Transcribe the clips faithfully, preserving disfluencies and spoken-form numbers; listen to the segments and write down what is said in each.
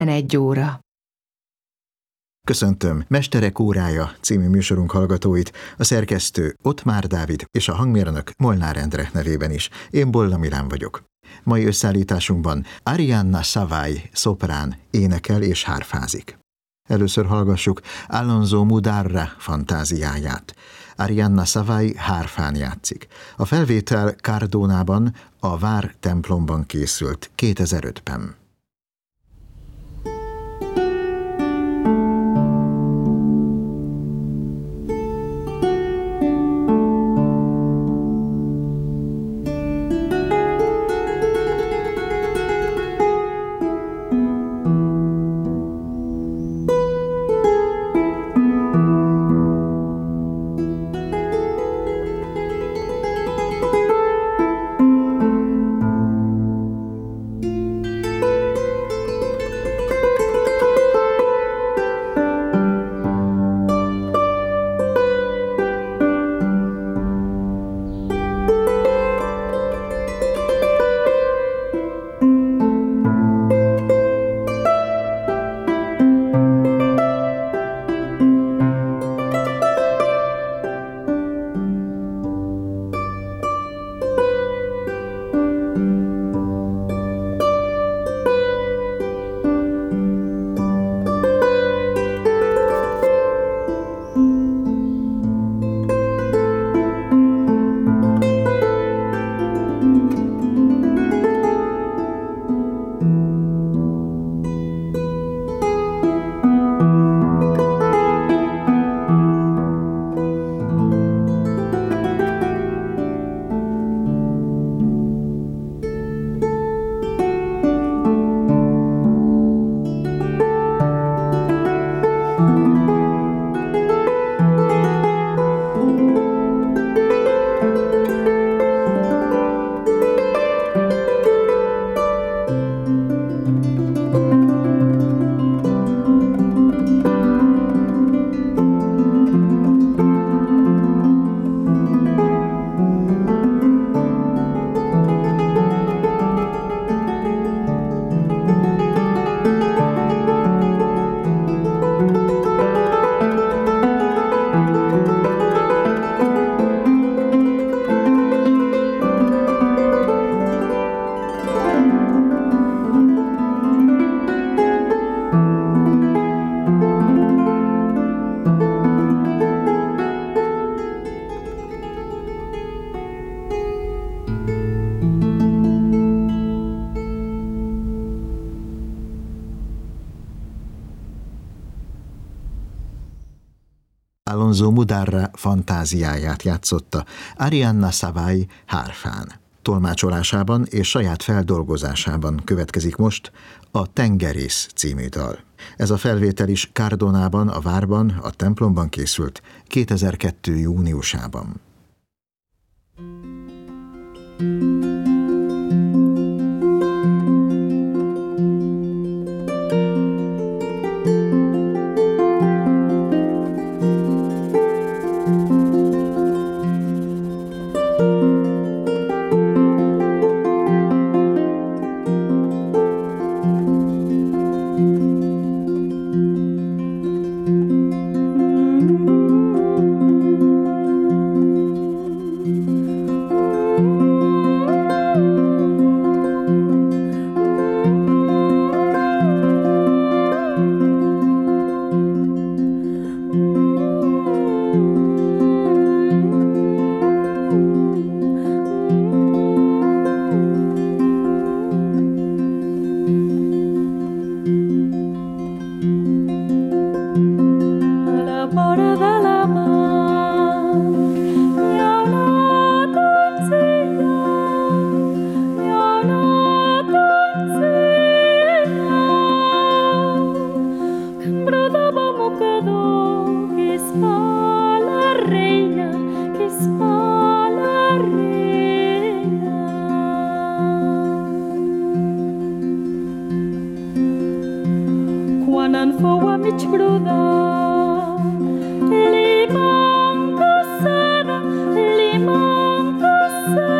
Egy óra. Köszöntöm Mesterek órája című műsorunk hallgatóit, a szerkesztő Ottmár Dávid és a hangmérnök Molnár Endre nevében is. Én Bolla Milán vagyok. Mai összeállításunkban Arianna Savai szoprán énekel és hárfázik. Először hallgassuk Alonso Mudarra fantáziáját. Arianna Savai hárfán játszik. A felvétel Cardonában, a Vár templomban készült kétezer-ötben. Alonso Mudarra fantáziáját játszotta Arianna Savai hárfán. Tolmácsolásában és saját feldolgozásában következik most a Tengerész című dal. Ez a felvétel is Cardonában, a Várban, a templomban készült kétezer-kettő júniusában.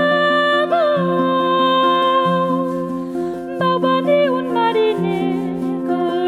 Baba de un marinero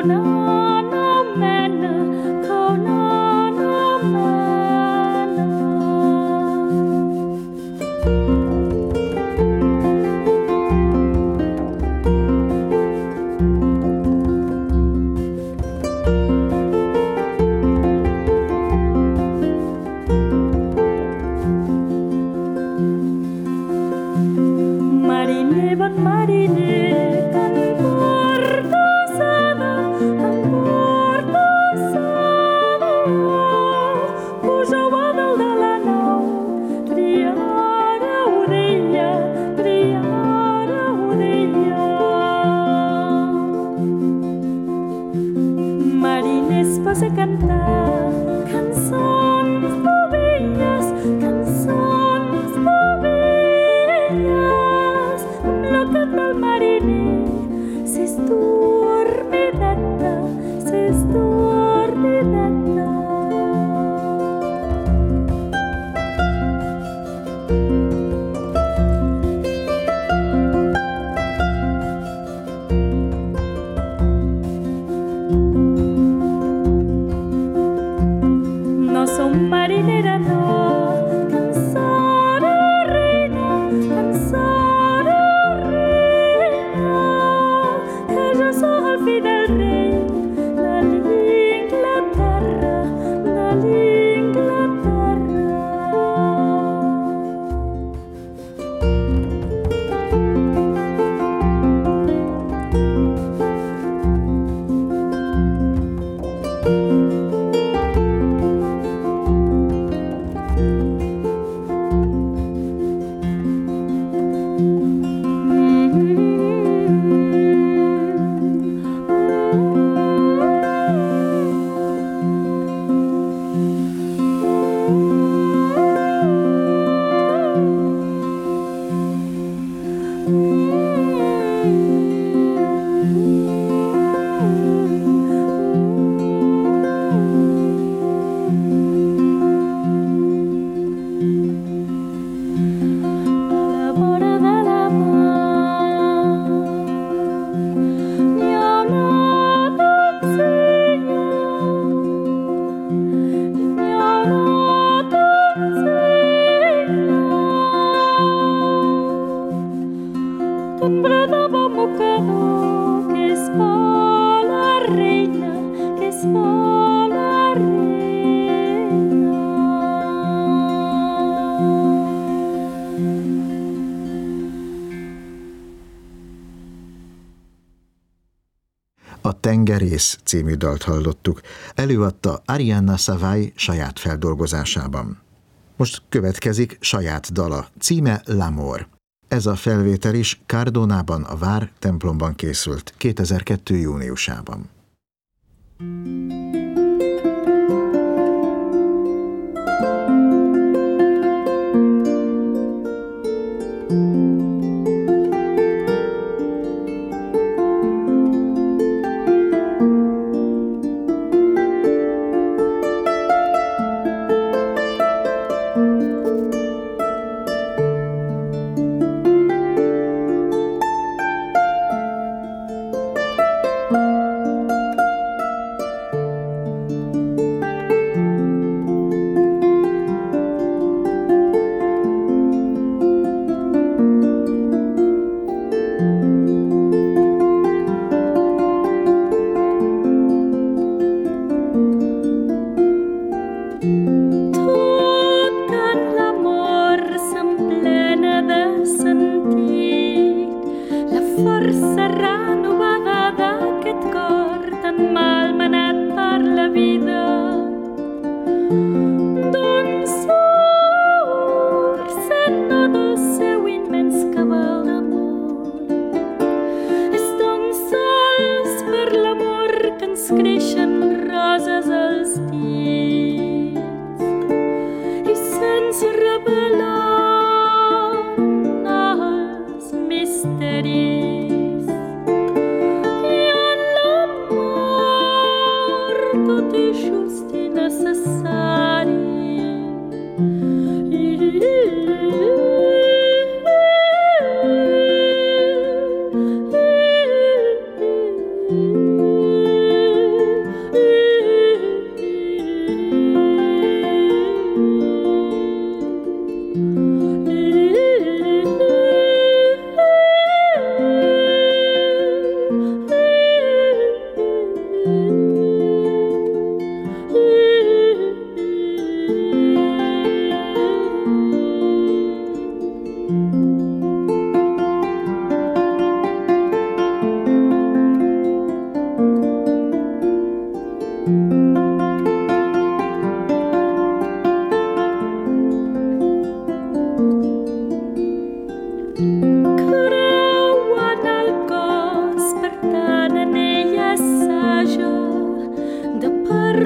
A Tengerész című dalt hallottuk. Előadta Arianna Savai saját feldolgozásában. Most következik saját dala, címe L'Amour. Ez a felvétel is Cardonában, a Vár templomban készült kétezer-kettő júniusában.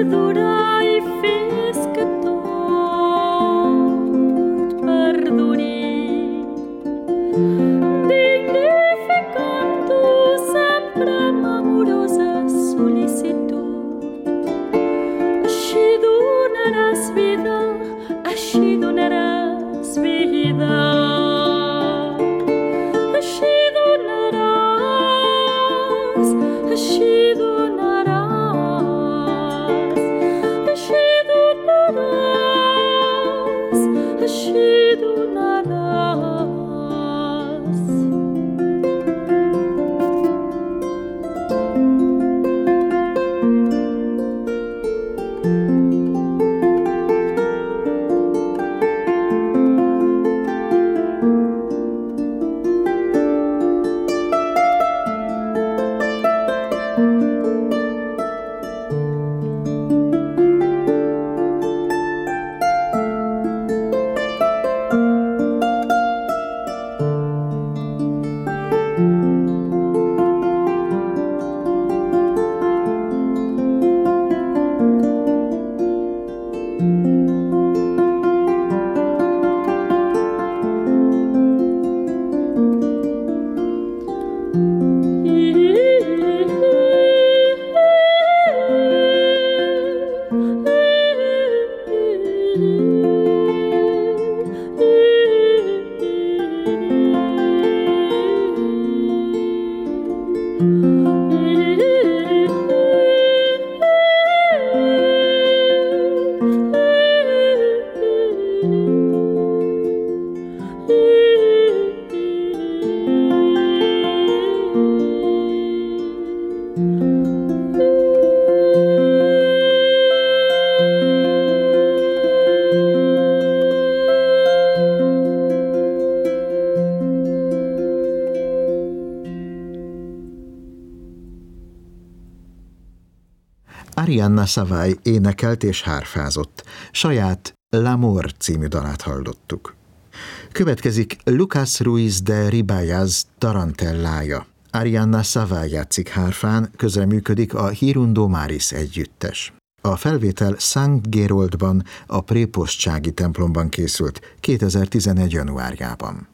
perdonar i fes que tot perdoni, dignificant-ho sempre amb amorosa sol·licitud. Així donaràs vida, així donaràs vida. Així donaràs, així donaràs, així donaràs, així donaràs. Arianna Savai énekelt és hárfázott. Saját L'Amor című dalát hallottuk. Következik Lucas Ruiz de Ribayaz tarantellája. Arianna Savai játszik hárfán, közreműködik a Hirundo Maris együttes. A felvétel Sankt Geroldban, a prépostsági templomban készült kétezer-tizenegy. januárjában.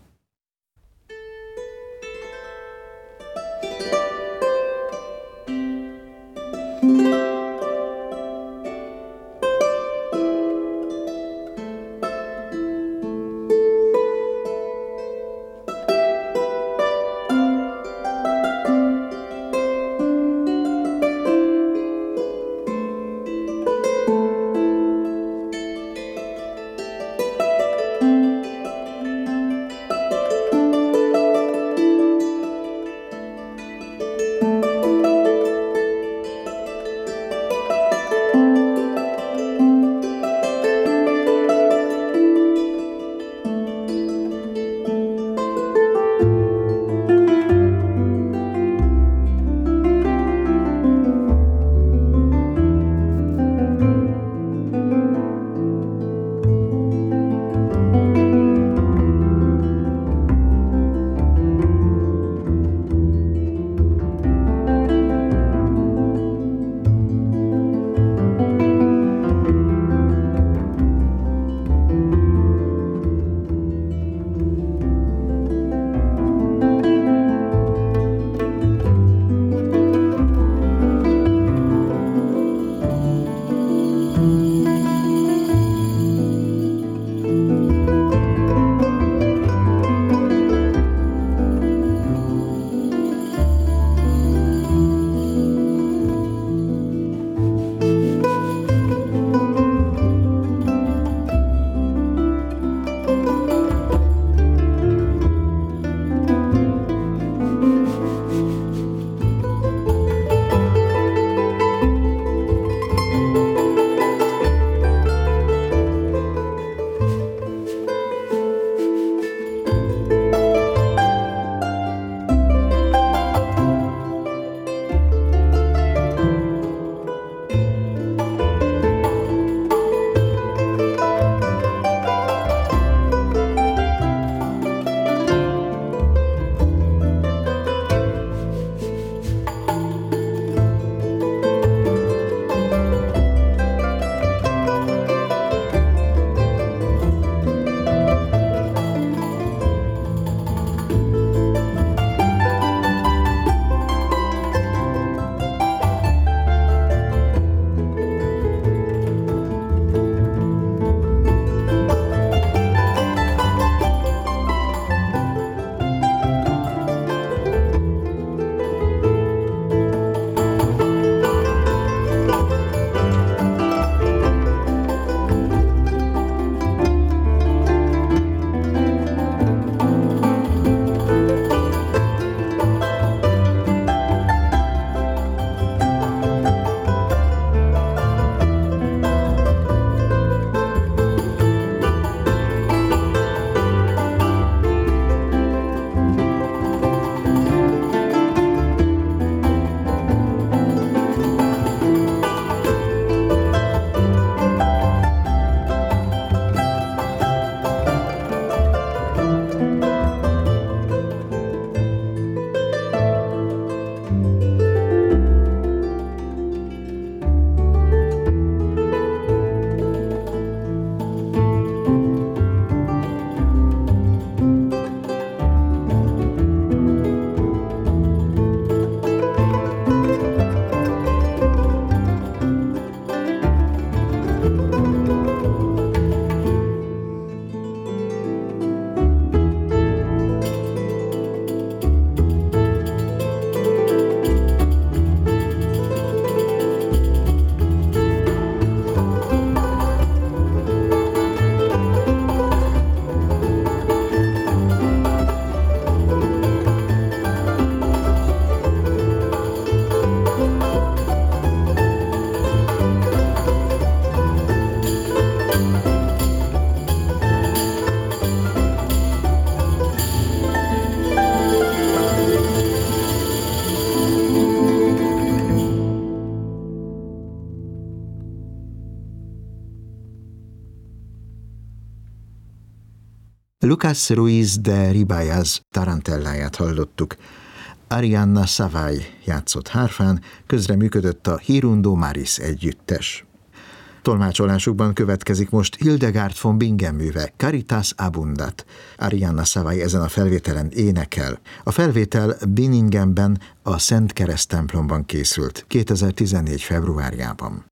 Lucas Ruiz de Ribáez tarantelláját hallottuk. Arianna Savai játszott hárfán, közreműködött a Hirundo Maris együttes. Tolmácsolásukban következik most Hildegard von Bingen műve, Caritas Abundat. Arianna Savai ezen a felvételen énekel. A felvétel Binningenben, a Szent Kereszt templomban készült kétezer-tizennégy februárjában.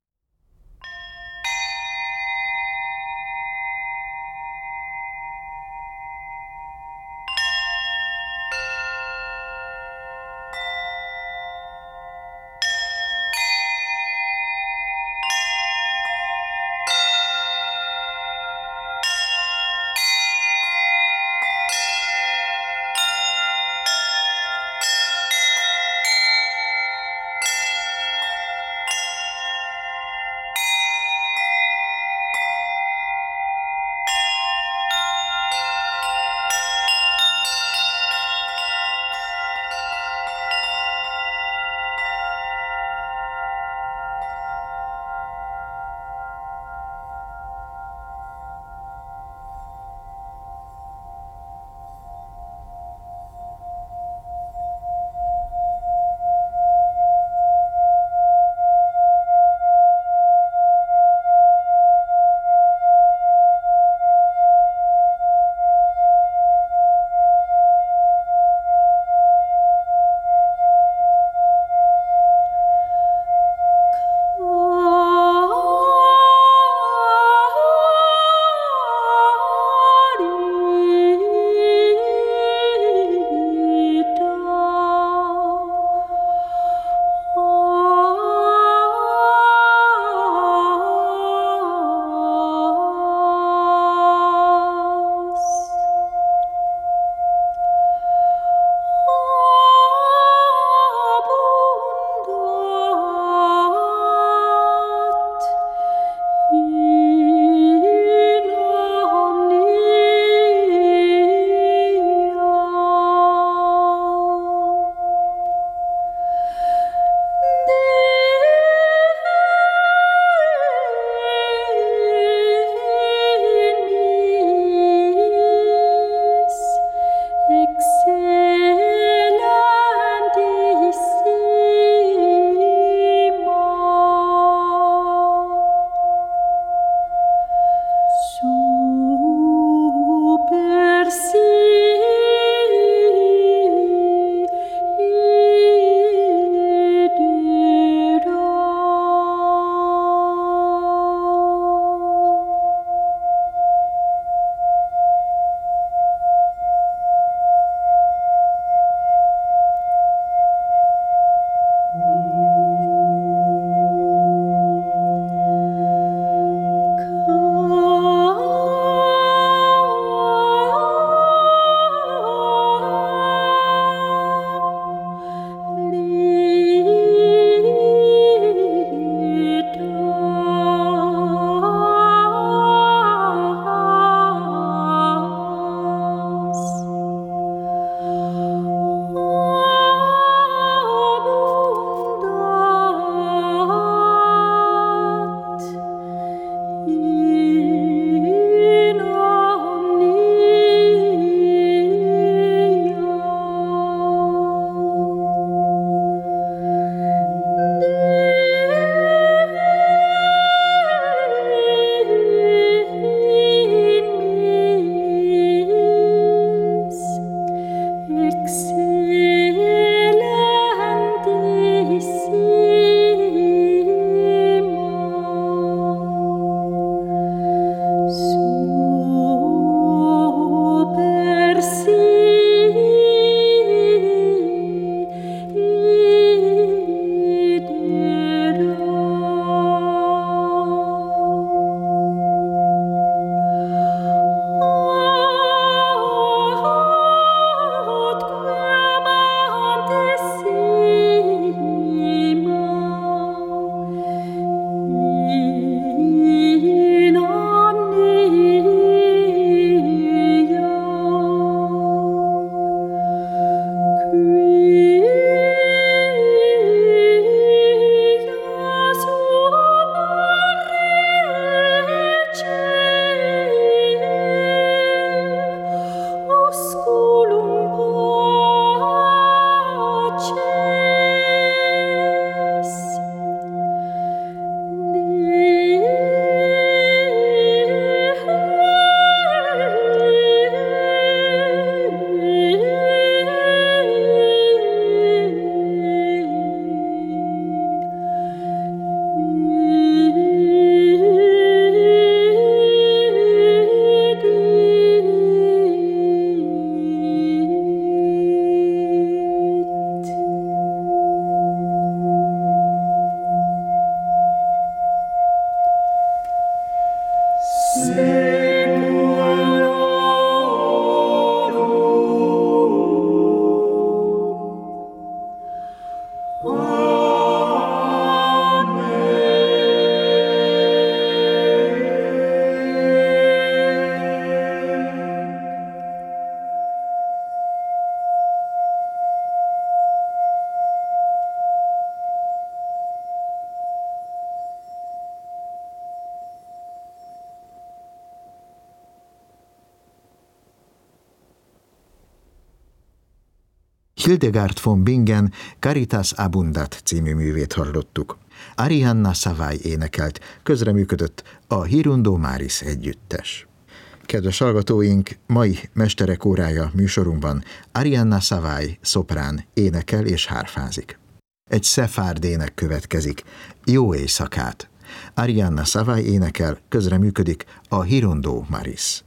Hildegard von Bingen Caritas Abundat című művét hallottuk. Arianna Savai énekelt, közreműködött a Hirundo Maris együttes. Kedves hallgatóink, mai Mesterek órája műsorunkban Arianna Savai szoprán énekel és hárfázik. Egy szefárd ének következik, Jó éjszakát. Arianna Savai énekel, közreműködik a Hirundo Maris.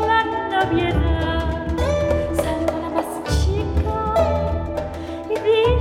Salto la más chica y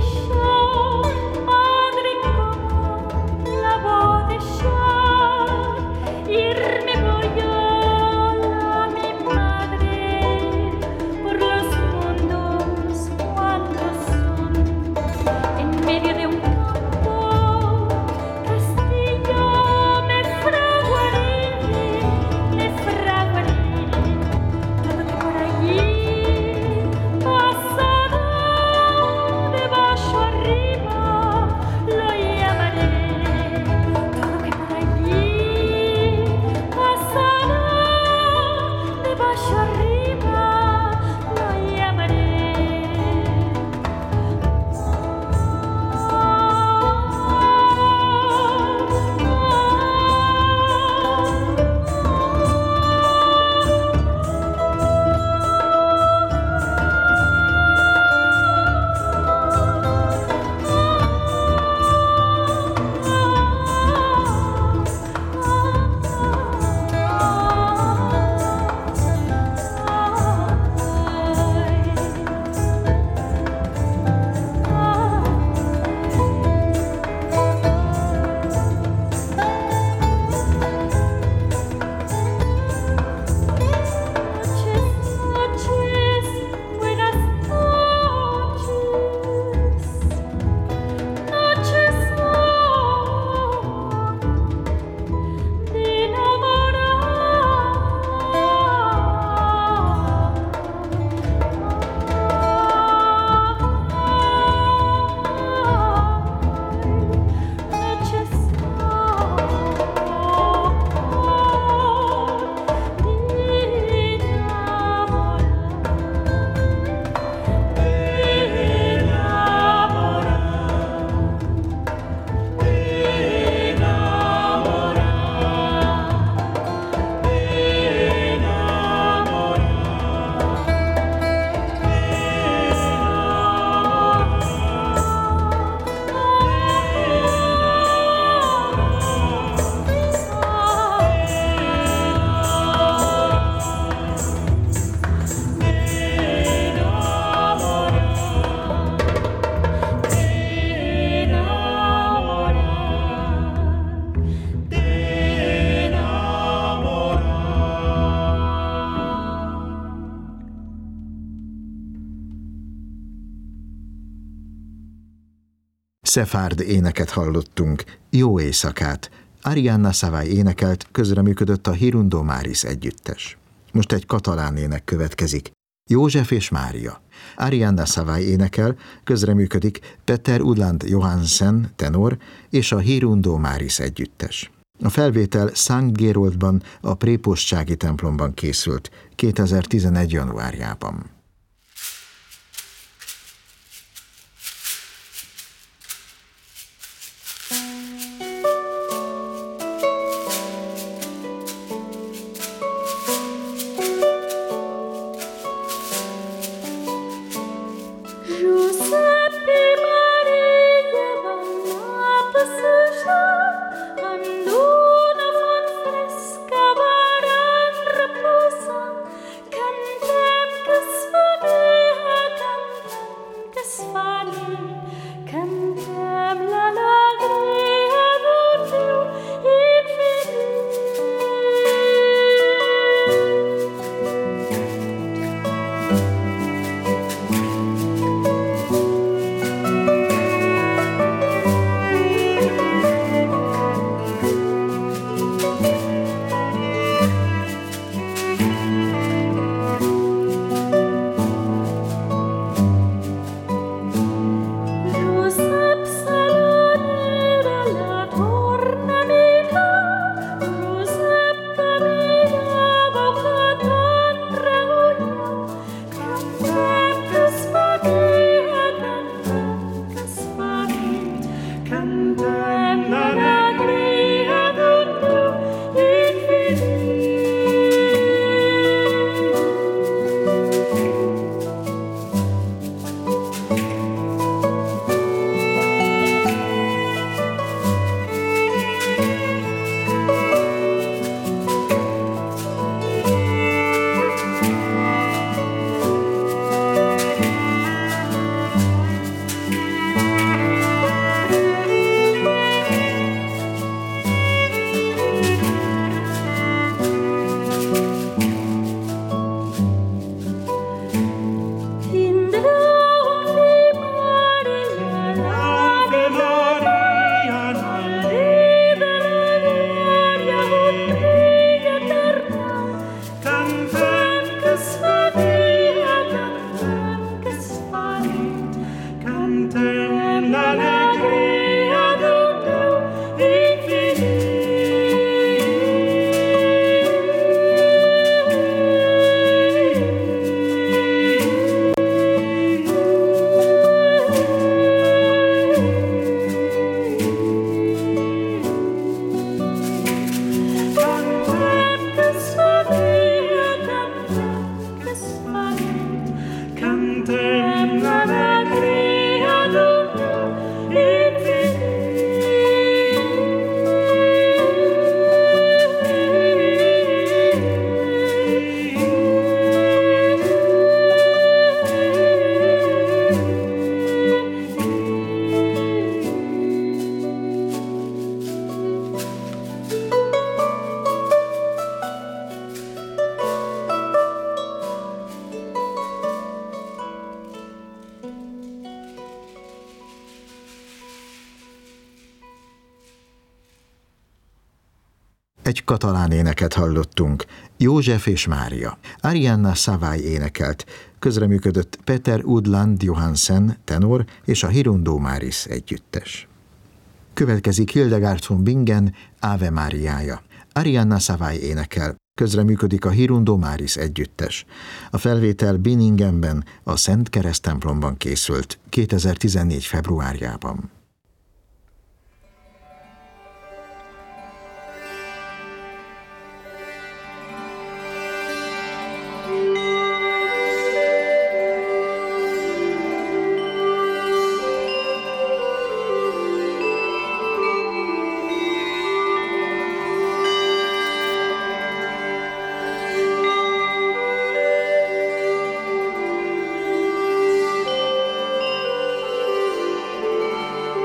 Szefárd éneket hallottunk, Jó éjszakát. Arianna Savai énekelt, közreműködött a Hirundo Maris együttes. Most egy katalán ének következik, József és Mária. Arianna Savai énekel, közreműködik Peter Udland Johansen tenor és a Hirundo Maris együttes. A felvétel Sankt Geroldban, a prépostsági templomban készült kétezer-tizenegy. januárjában. Giuseppe Maria vanno passeggiar, anduna fan fresca varan reposan, cantem che svanea, cantem che svani, cantem l'allegria d'un Dio infinito. Egy katalán éneket hallottunk, József és Mária. Arianna Savai énekelt, közreműködött Peter Udland Johansen tenor és a Hirundo Maris együttes. Következik Hildegard von Bingen Ave Mariája. Arianna Savai énekel, közreműködik a Hirundo Maris együttes. A felvétel Birminghamben, a Szent Kereszt templomban készült kétezer-tizennégy. februárjában. Thank you.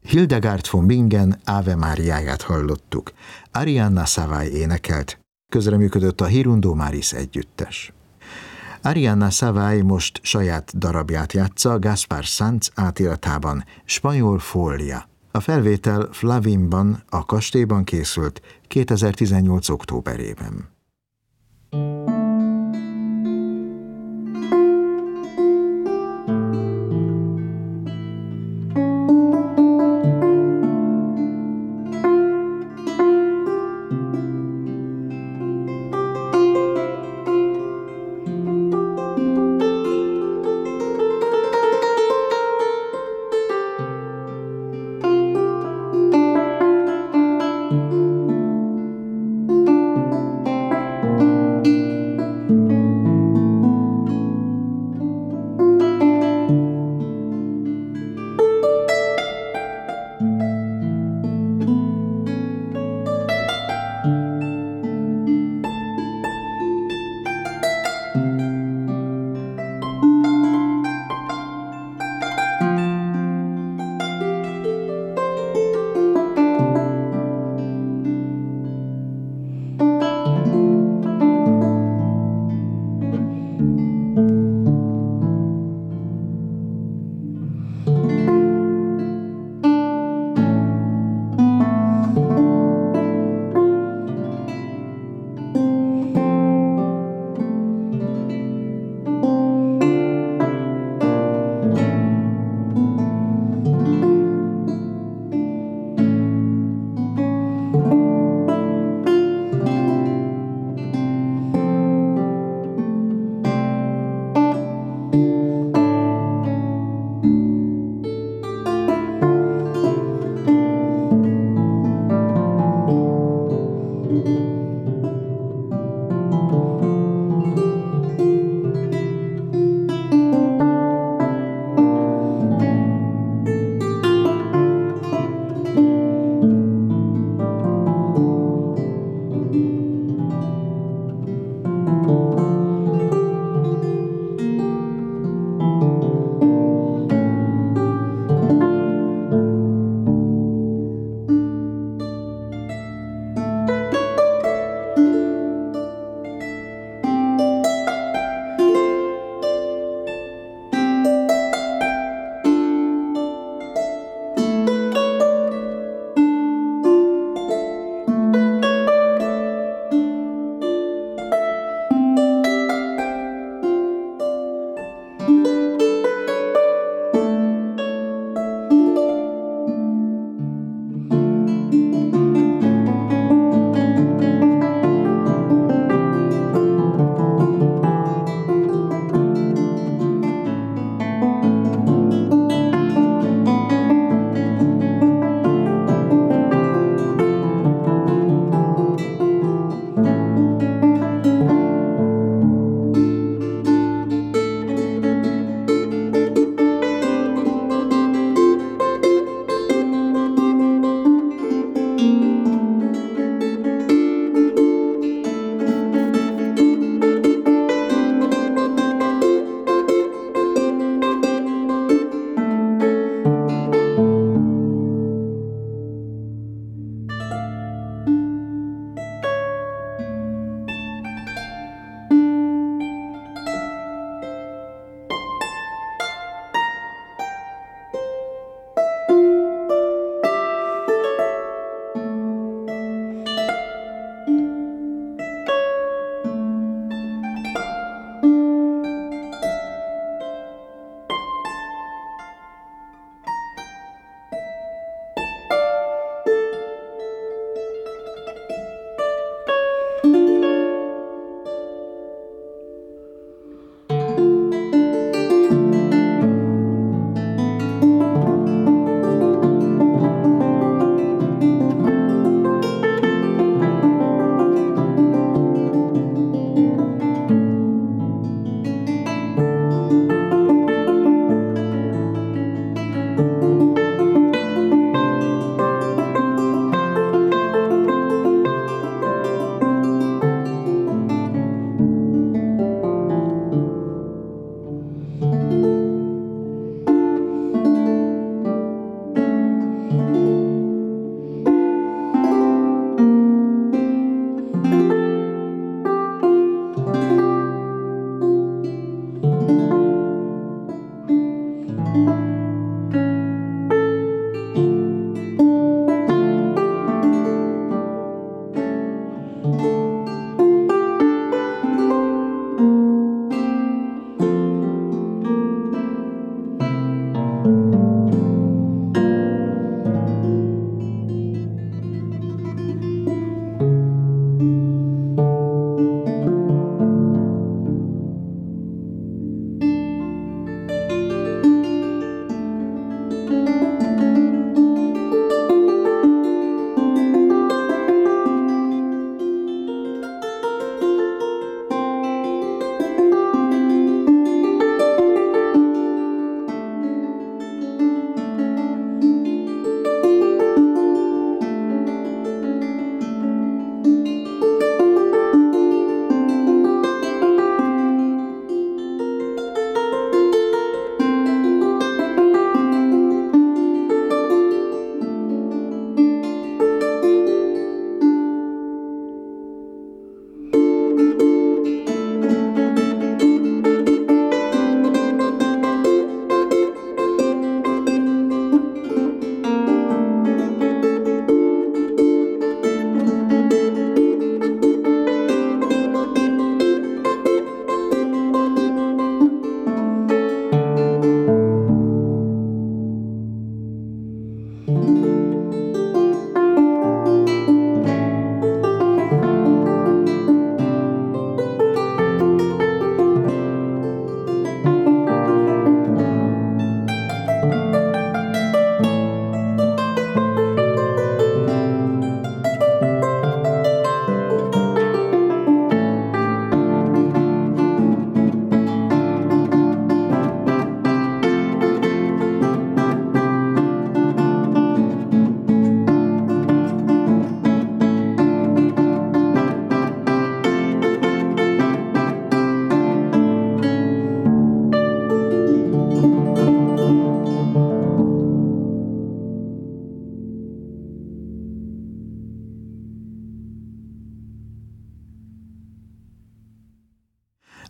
Hildegard von Bingen Ave Máriáját hallottuk. Arianna Savai énekelt, közreműködött a Hirundo Maris együttes. Arianna Savai most saját darabját játsza Gaspar Sanz átiratában, Spanyol Fólia. A felvétel Flavinban, a kastélyban készült kétezer-tizennyolc októberében.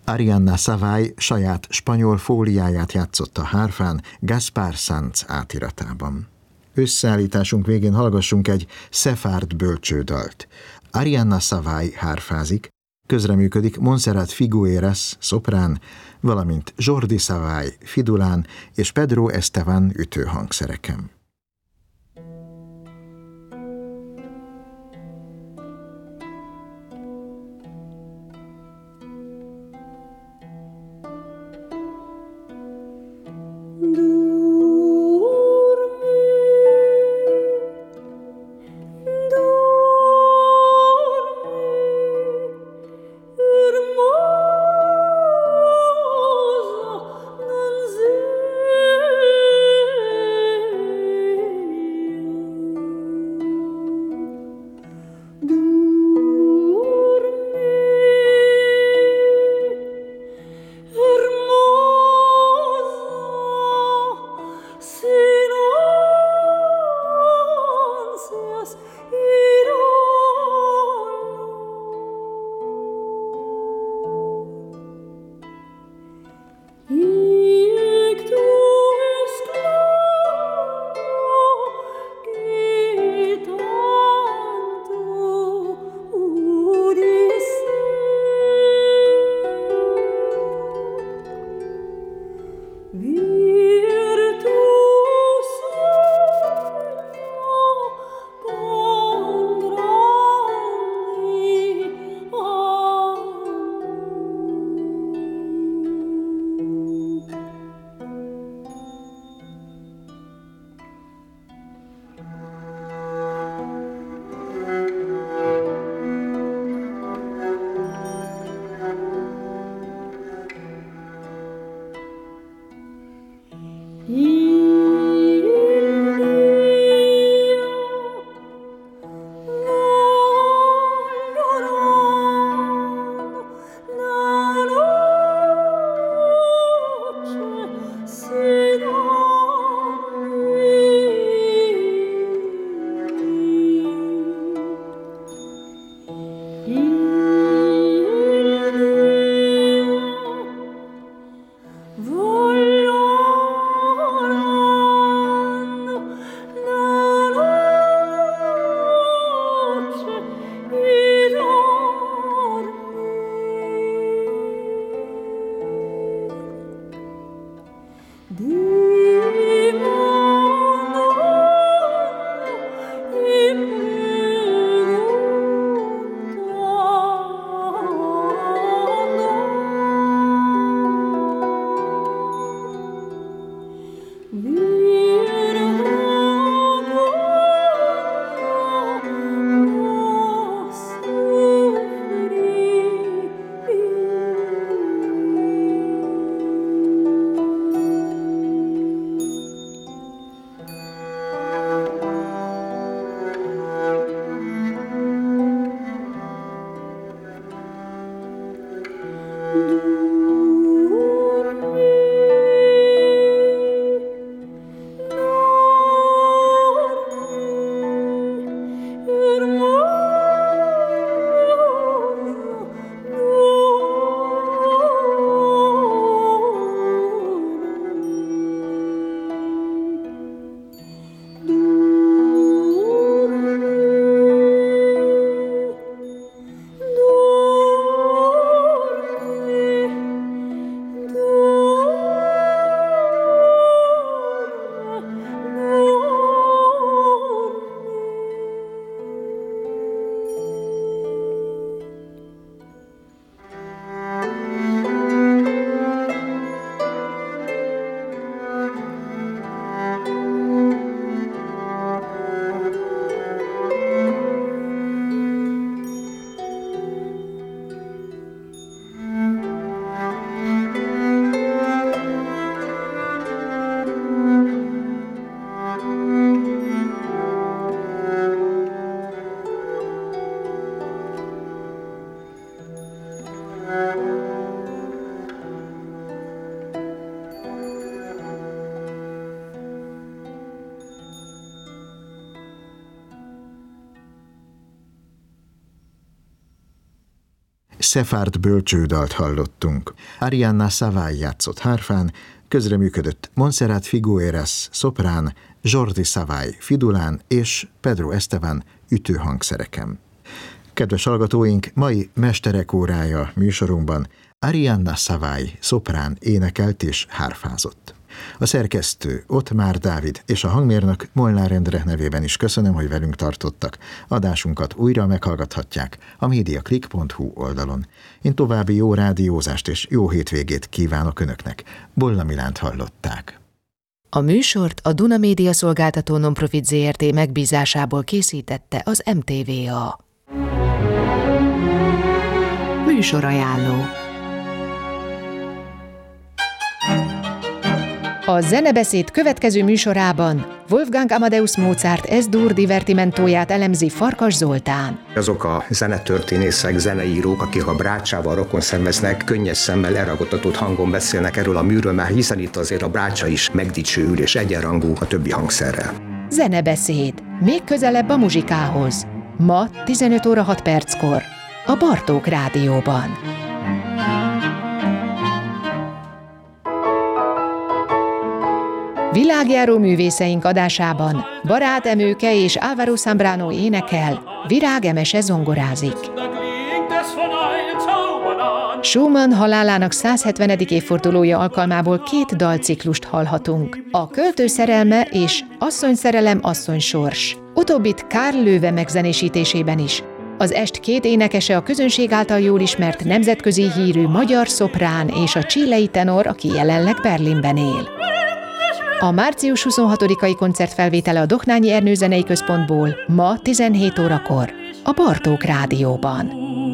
Arianna Savai saját spanyol fóliáját játszotta hárfán Gaspar Sanz átiratában. Összeállításunk végén hallgassunk egy szefárd bölcsődalt. Arianna Savai hárfázik, közreműködik Montserrat Figueras szoprán, valamint Jordi Savai fidulán és Pedro Esteban ütőhangszereken. szefárd bölcsődalt hallottunk. Arianna Savai játszott hárfán, közreműködött Montserrat Figueras szoprán, Jordi Savai fidulán és Pedro Esteban ütőhangszereken. Kedves hallgatóink, mai Mesterek órája műsorunkban Arianna Savai szoprán énekelt és hárfázott. A szerkesztő Ottmár Dávid és a hangmérnök Molnár Endre nevében is köszönöm, hogy velünk tartottak. Adásunkat újra meghallgathatják a mediaclick pont hu oldalon. Én további jó rádiózást és jó hétvégét kívánok Önöknek. Bolla Milánt hallották. A műsort a Duna Média Szolgáltató Nonprofit zé er té megbízásából készítette az em té vé á. Műsorajánló. A Zenebeszéd következő műsorában Wolfgang Amadeus Mozart Es-dur divertimentóját elemzi Farkas Zoltán. Azok a zenetörténészek, zeneírók, akik a brácsával rokon szenveznek, könnyes szemmel elragadtatott hangon beszélnek erről a műről, már hiszen itt azért a brácsa is megdicsőül és egyenrangú a többi hangszerrel. Zenebeszéd. Még közelebb a muzsikához. Ma tizenöt óra hat perckor. A Bartók Rádióban. Világjáró művészeink adásában Barát Emőke és Álvaro Zambrano énekel, Virág Emese zongorázik. Schumann halálának száz hetvenedik évfordulója alkalmából két dalciklust hallhatunk. A Költő szerelme és Asszony szerelem, asszony sors. Utóbbit Karl Löwe megzenésítésében is. Az est két énekese a közönség által jól ismert nemzetközi hírű magyar szoprán és a chilei tenor, aki jelenleg Berlinben él. A március huszonhatodikai koncertfelvétele a Doknányi Ernő Zenei Központból ma tizenhét órakor a Bartók Rádióban.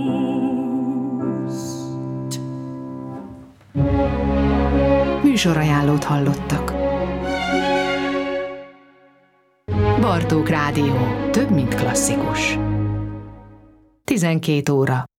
Műsorajánlót hallottak. Bartók Rádió. Több, mint klasszikus. tizenkét óra.